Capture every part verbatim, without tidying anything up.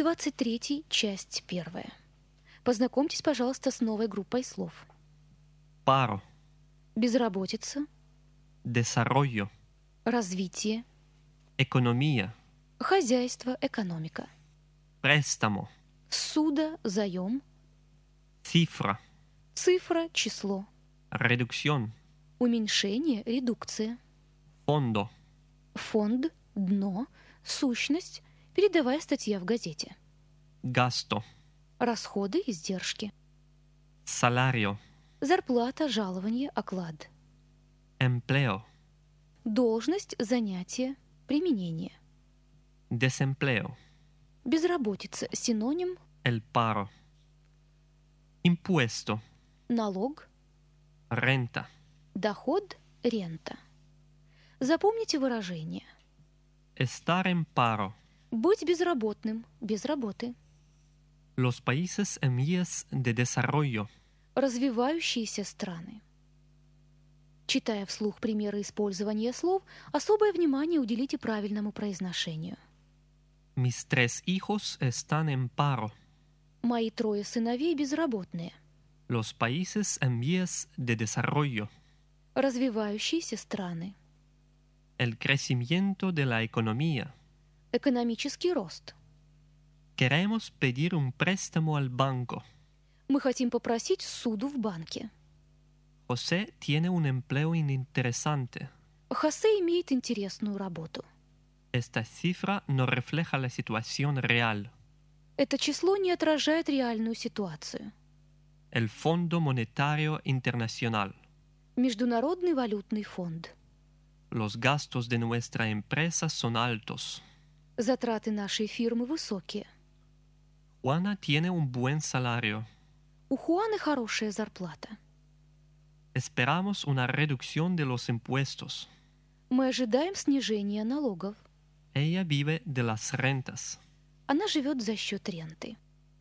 двадцать третий, часть первая. Познакомьтесь, пожалуйста, с новой группой слов. Paro, Безработица, desarrollo, развитие, economía, хозяйство, экономика, préstamo, ссуда, заем, cifra, цифра, число, reducción, уменьшение, редукция, fondo, фонд, дно, сущность, передовая статья в газете, gasto, расходы, издержки, salario, зарплата, жалование, оклад, empleo, должность, занятие, применение, desempleo, безработица, синоним, el paro, impuesto, налог, renta, доход, рента. Запомните выражение. estar en paro. Быть безработным, без работы. Los países en vías de desarrollo. Развивающиеся страны. Читая вслух примеры использования слов, особое внимание уделите правильному произношению. Mis tres hijos están en paro. Мои трое сыновей безработные. Los países en vías de desarrollo. Развивающиеся страны. El crecimiento de la economía. Экономический рост. Queremos pedir un préstamo al banco. Мы хотим попросить суду в банке. José tiene un empleo ininteresante. Хосе имеет интересную работу. Esta cifra no refleja la situación real. Это число не отражает реальную ситуацию. El Fondo Monetario Internacional. Международный валютный фонд. Los gastos de nuestra empresa son altos. Затраты нашей фирмы высокие. Juana tiene un buen salario. У Хуаны хорошая зарплата. Esperamos una reducción de los impuestos. Мы ожидаем снижения налогов. Ella vive de las rentas. Она живет за счет ренты.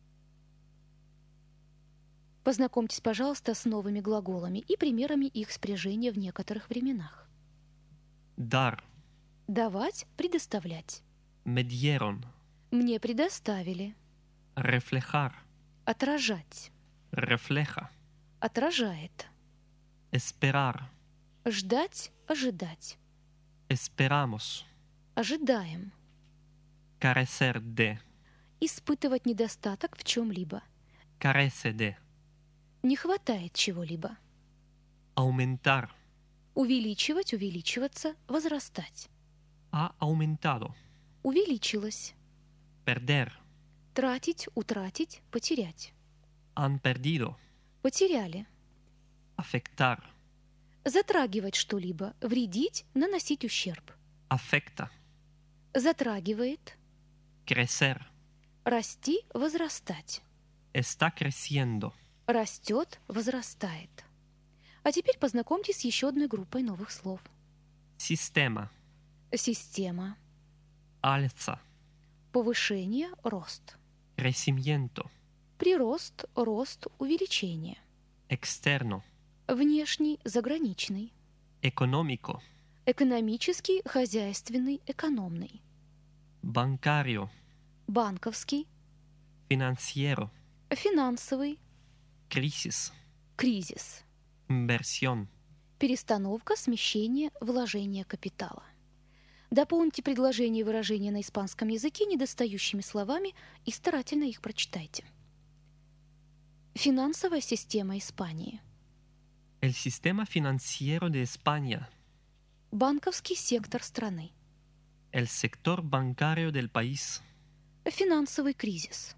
Познакомьтесь, пожалуйста, с новыми глаголами и примерами их спряжения в некоторых временах. Dar. Давать, предоставлять. Me dieron. Мне предоставили. Reflejar. Отражать. Refleja. Отражает. Esperar. Ждать, ожидать. Esperamos. Ожидаем. Carecer de. Испытывать недостаток в чем-либо. Carece de. Не хватает чего-либо. Aumentar. Увеличивать, увеличиваться, возрастать. Ha aumentado. Увеличилось. Perder. Тратить, утратить, потерять. Han perdido. Потеряли. Afectar. Затрагивать что-либо, вредить, наносить ущерб. Afecta. Затрагивает. Crecer. Расти, возрастать. Está creciendo. Растет, возрастает. А теперь познакомьтесь с еще одной группой новых слов. Sistema. Система. Alza. Повышение, рост. Crecimiento. Прирост, рост, увеличение. Externo. Внешний, заграничный. Económico. Экономический, хозяйственный, экономный. Bancario. Банковский. Financiero. Финансовый. Crisis. Кризис. Inversión. Перестановка, смещение, вложение капитала. Дополните предложения и выражения на испанском языке недостающими словами и старательно их прочитайте. Финансовая система Испании. El sistema financiero de España. Банковский сектор страны. El sector bancario del país. Финансовый кризис.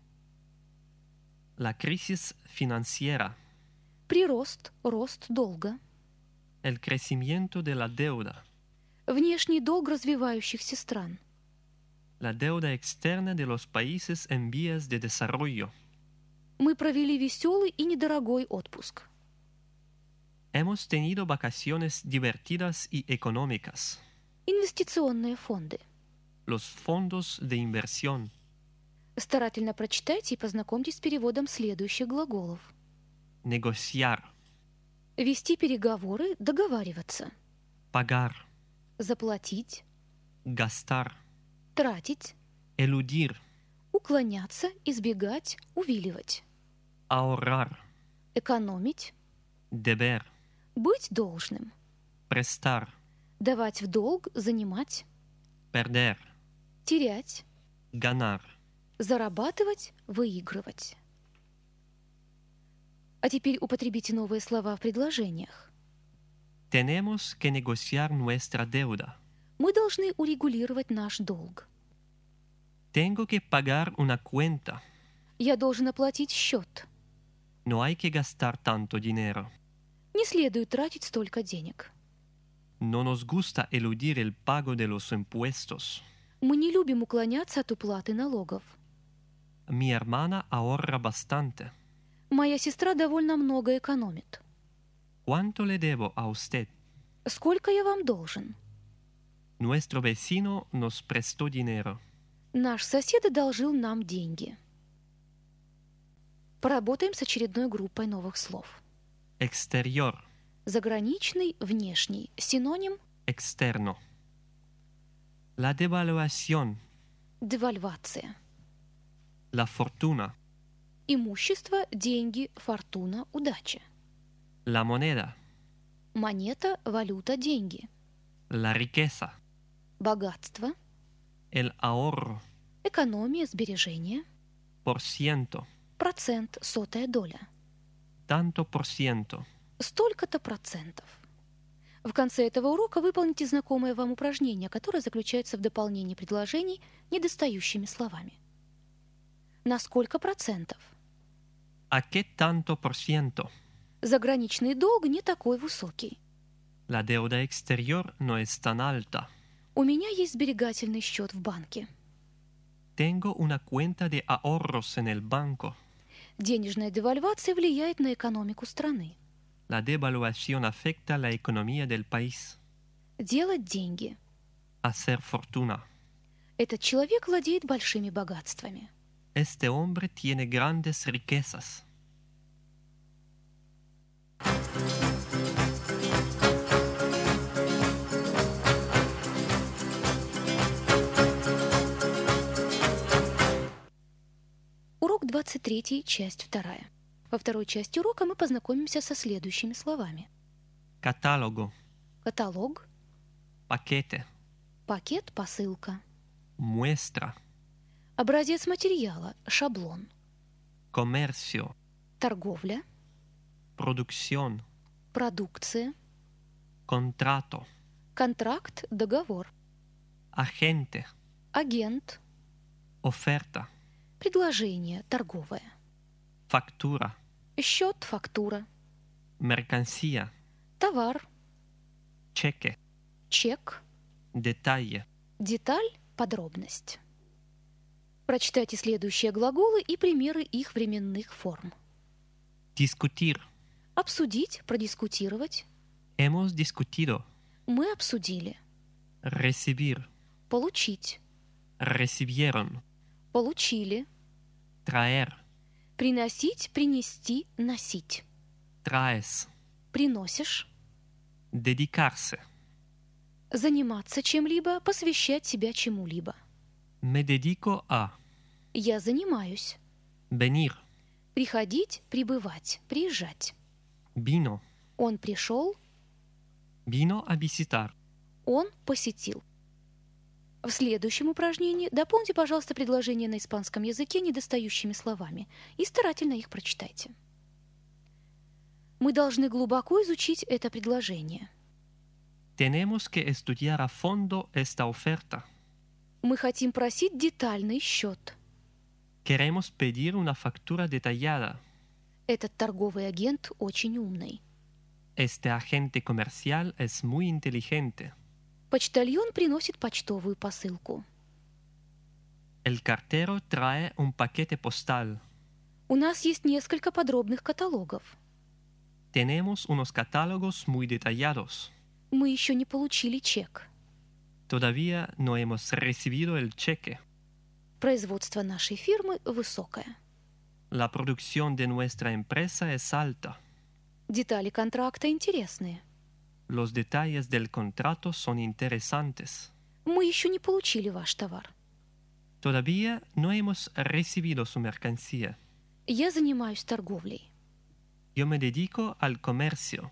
La crisis financiera. Прирост, рост долга. El crecimiento de la deuda. Внешний долг развивающихся стран. La deuda externa de los países en vías de desarrollo. Мы провели веселый и недорогой отпуск. Hemos tenido vacaciones divertidas y económicas. Инвестиционные фонды. Los fondos de inversión. Старательно прочитайте и познакомьтесь с переводом следующих глаголов. Negociar. Вести переговоры, договариваться. Pagar. Заплатить. Gastar. Тратить. Eludir. Уклоняться, избегать, увиливать. Ahorrar. Экономить. Deber. Быть должным. Prestar. Давать в долг, занимать. Perder. Терять. Ganar. Зарабатывать, выигрывать. А теперь употребите новые слова в предложениях. Tenemos que negociar nuestra deuda. Мы должны урегулировать наш долг. Tengo que pagar una cuenta. Я должен оплатить счет. No hay que gastar tanto dinero. Не следует тратить столько денег. No nos gusta eludir el pago de los impuestos. Мы не любим уклоняться от уплаты налогов. Mi hermana ahorra bastante. Моя сестра довольно много экономит. ¿Cuánto le debo a usted? Сколько я вам должен? Nuestro vecino nos prestó dinero. Наш сосед одолжил нам деньги. Поработаем с очередной группой новых слов. Exterior. Заграничный, внешний. Синоним Externo. La devaluación. девальвация. La fortuna. Имущество, деньги, фортуна, удача. La moneda. Монета, валюта, деньги. La riqueza. Богатство, El ahorro. экономия, сбережения. Por ciento. Процент, сотая доля. Tanto por ciento. Столько-то процентов. В конце этого урока выполните знакомое вам упражнение, которое заключается в дополнении предложений недостающими словами. На сколько процентов? ¿A qué tanto por ciento? Заграничный долг не такой высокий. La deuda exterior no es tan alta. У меня есть сберегательный счет в банке. Tengo una cuenta de ahorros en el banco. Денежная девальвация влияет на экономику страны. La devaluación afecta la economía del país. Делать деньги. Hacer fortuna. Этот человек владеет большими богатствами. Este hombre tiene grandes riquezas. Урок двадцать три, часть вторая. Во второй части урока мы познакомимся со следующими словами. Catálogo. Каталог, Paquete. пакет, посылка. Muestra. Образец материала, шаблон. Comercio. Торговля, Producción. продукция, Contrato. контракт, договор. Agente. Агент, Oferta. предложение, торговое. Factura. Счет, фактура. Mercancía. Товар, Cheque. чек. Detalle. Деталь, подробность. Прочитайте следующие глаголы и примеры их временных форм. Discutir. Обсудить, продискутировать. Hemos discutido. Мы обсудили. Recibir. Получить. Recibieron. Получили. Traer. Приносить, принести, носить. Traes. Приносишь. Dedicarse. Заниматься чем-либо, посвящать себя чему-либо. Me dedico a. Я занимаюсь. Venir. Приходить, прибывать, приезжать. Vino. Он пришел, Vino a visitar. он посетил. В следующем упражнении дополните, пожалуйста, предложения на испанском языке недостающими словами и старательно их прочитайте. Мы должны глубоко изучить это предложение. Tenemos que estudiar a fondo esta oferta. Мы хотим просить детальный счет. Queremos pedir una factura detallada. Этот торговый агент очень умный. Este agente comercial es muy inteligente. Почтальон приносит почтовую посылку. El cartero trae un paquete postal. У нас есть несколько подробных каталогов. Tenemos unos catálogos muy detallados. Мы еще не получили чек. Todavía no hemos recibido el cheque. Производство нашей фирмы высокое. La producción de nuestra empresa es alta. Детали контракта интересные. Los detalles del contrato son interesantes. Мы еще не получили ваш товар. Todavía no hemos recibido su mercancía. Я занимаюсь торговлей. Yo me dedico al comercio.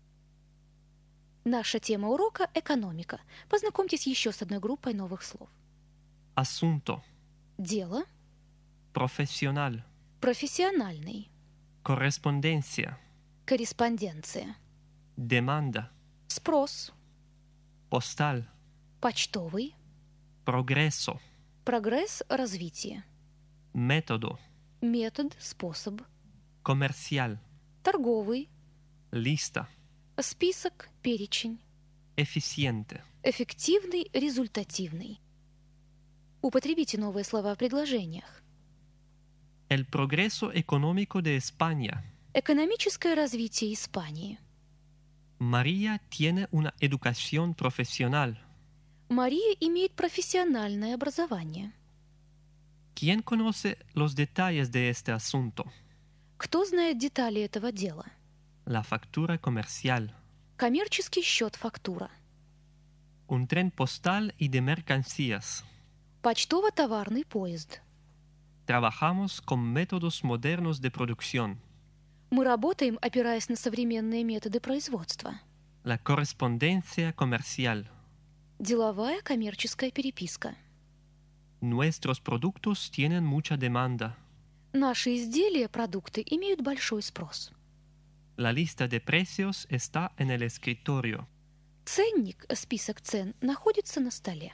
Наша тема урока – экономика. Познакомьтесь еще с одной группой новых слов. Asunto. Дело, Profesional. профессиональный, Correspondencia. корреспонденция, Demanda. спрос, Postal. почтовый, Progreso. прогресс, развитие, Método. метод, способ, Comercial. торговый, Lista. список, перечень, Eficiente. эффективный, результативный. Употребите новые слова в предложениях. El progreso económico de España. Экономическое развитие Испании. María tiene una educación profesional. Мария имеет профессиональное образование. ¿Quién conoce los detalles de este asunto? Кто знает детали этого дела? La factura comercial. Коммерческий счет, фактура. Un tren postal y de mercancías. Почтово-товарный поезд. Trabajamos con métodos modernos de producción. Мы работаем, опираясь на современные методы производства. La correspondencia comercial. Деловая коммерческая переписка. Nuestros productos tienen mucha demanda. Наши изделия, продукты имеют большой спрос. La lista de precios está en el escritorio. Ценник, список цен, находится на столе.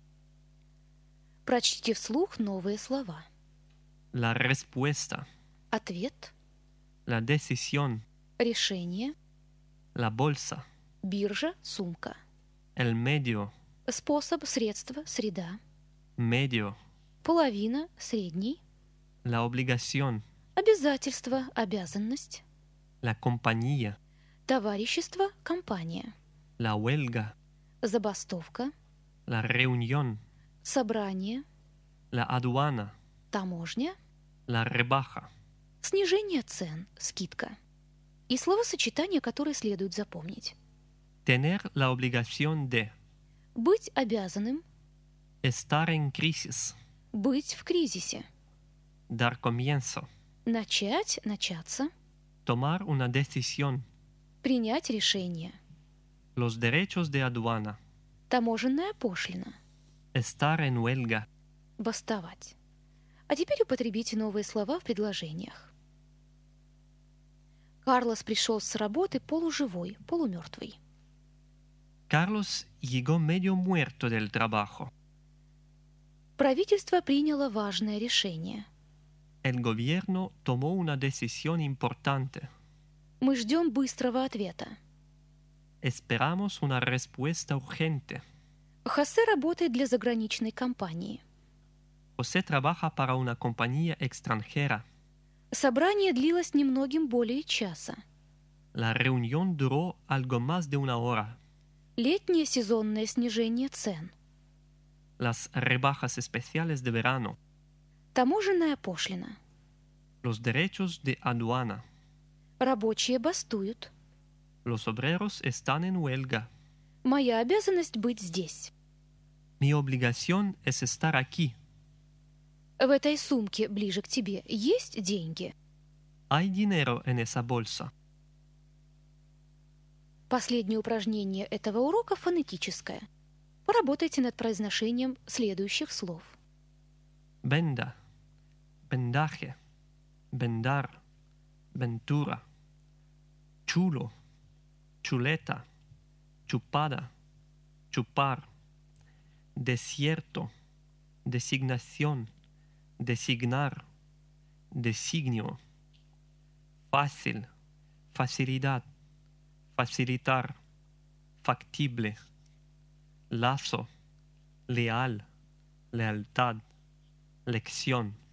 Прочтите вслух новые слова. La respuesta. Ответ, La decisión. решение, La bolsa. биржа, сумка. El medio. Способ, средство, среда. Medio. Половина, средний. La obligación. Обязательство, обязанность. La compañía. Товарищество, компания. La huelga. Забастовка, La reunión. собрание, La aduana. таможня, La rebaja. снижение цен, скидка. И словосочетания, которые следует запомнить. Tener la obligación de. Быть обязанным, Estar en crisis. быть в кризисе. Dar comienzo. Начать, начаться, Tomar una decisión. принять решение. Los derechos de aduana. Таможенная пошлина. Estar en huelga. Бастовать. А теперь употребите новые слова в предложениях. Карлос пришел с работы полуживой, полумертвый. Carlos llegó medio muerto del trabajo. Правительство приняло важное решение. El gobierno tomó una decisión importante. Мы ждем быстрого ответа. Esperamos una respuesta urgente. Хосе работает для заграничной компании. José trabaja para una compañía extranjera. Собрание длилось немногим более часа. La reunión duró algo más de una hora. Летнее сезонное снижение цен. Las rebajas especiales de verano. Таможенная пошлина. Los derechos de aduana. Рабочие бастуют. Los obreros están en huelga. Моя обязанность быть здесь. Mi obligación es estar aquí. В этой сумке ближе к тебе есть деньги? Hay dinero en esa bolsa. Последнее упражнение этого урока фонетическое. Поработайте над произношением следующих слов. Venda. Vendaje. Vendar. Ventura. Chulo. Chuleta. Chupada. Chupar. Desierto. Designación. Designar. Designio. Fácil. Facilidad. Facilitar. Factible. Lazo. Leal. Lealtad. Lección.